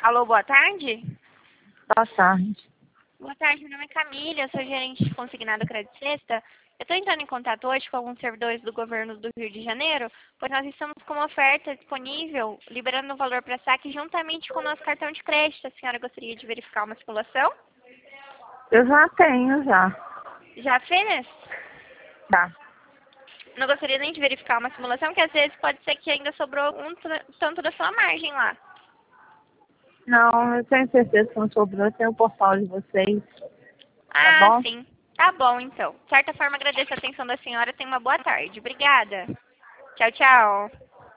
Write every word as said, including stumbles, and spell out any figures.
Alô, boa tarde? Boa tarde. Boa tarde, meu nome é Camila, eu sou gerente de consignado Crédito Sexta. Eu estou entrando em contato hoje com alguns servidores do governo do Rio de Janeiro, pois nós estamos com uma oferta disponível, liberando o valor para saque juntamente com o nosso cartão de crédito. A senhora gostaria de verificar uma simulação? Eu já tenho, já. Já fez? Tá. Não gostaria nem de verificar uma simulação, que às vezes pode ser que ainda sobrou um tra- tanto da sua margem lá. Não, eu tenho certeza que não sobrou. Eu tenho o portal de vocês. Tá Ah, bom? sim. Tá bom, então. De certa forma, agradeço a atenção da senhora. Tenha uma boa tarde. Obrigada. Tchau, tchau.